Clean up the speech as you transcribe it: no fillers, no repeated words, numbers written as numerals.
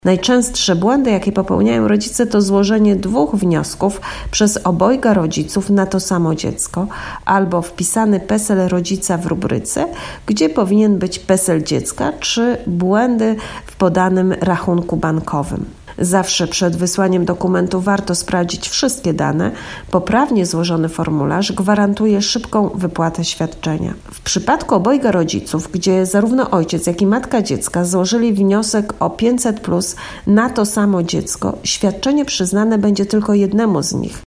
Najczęstsze błędy, jakie popełniają rodzice, to złożenie 2 wniosków przez obojga rodziców na to samo dziecko albo wpisany PESEL rodzica w rubryce, gdzie powinien być PESEL dziecka, czy błędy w podanym rachunku bankowym. Zawsze przed wysłaniem dokumentu warto sprawdzić wszystkie dane. Poprawnie złożony formularz gwarantuje szybką wypłatę świadczenia. W przypadku obojga rodziców, gdzie zarówno ojciec, jak i matka dziecka złożyli wniosek o 500+ na to samo dziecko, świadczenie przyznane będzie tylko jednemu z nich.